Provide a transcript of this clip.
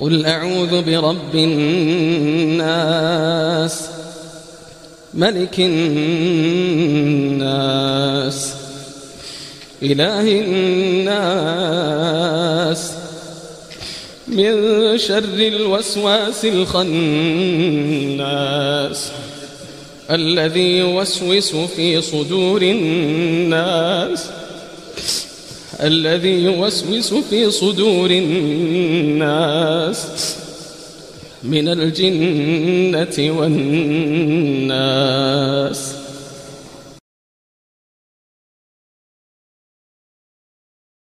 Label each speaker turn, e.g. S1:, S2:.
S1: قل أعوذ برب الناس ملك الناس إله الناس من شر الوسواس الخناس الذي يوسوس في صدور الناس من الجنة والناس.